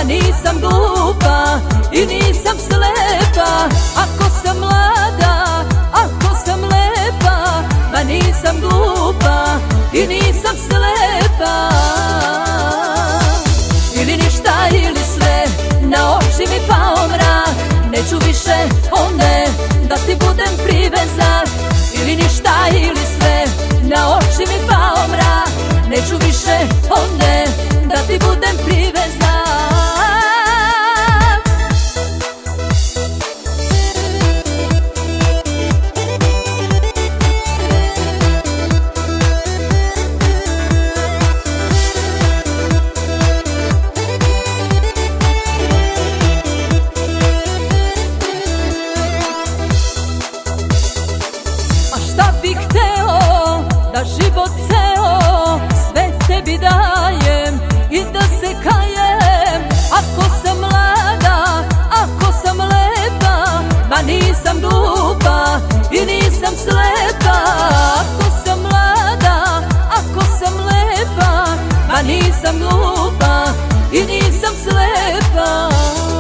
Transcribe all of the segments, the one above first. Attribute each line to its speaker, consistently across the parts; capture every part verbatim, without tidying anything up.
Speaker 1: nisam glupa i nisam slepa. Ako sam mlada, ako sam lepa, ma nisam glupa i nisam slepa. Ili ništa ili sve, na oči mi pao mrak, neću više one da ti budem privezak. Ili ništa ili sve, na oči mi pao mrak, neću više one da ti budem privezak. Šta bih hteo da život ceo sve tebi dajem i da se kajem. Ako sam mlada, ako sam lepa, ma nisam glupa i nisam slepa. Ako sam mlada, ako sam lepa, ma nisam glupa i nisam slepa.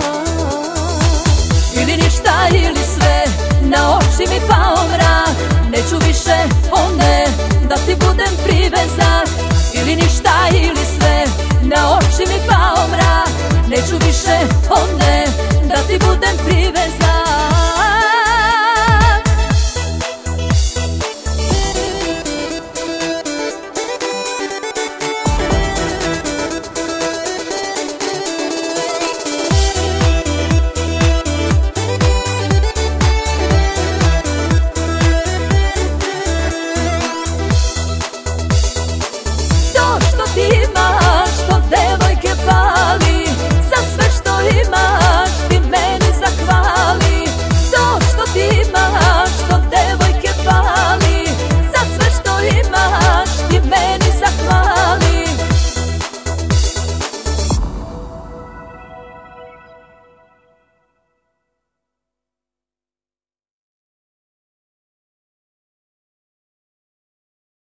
Speaker 1: Ili ništa ili sve, na oči mi pao mrak, neću više one da ti budem privezak.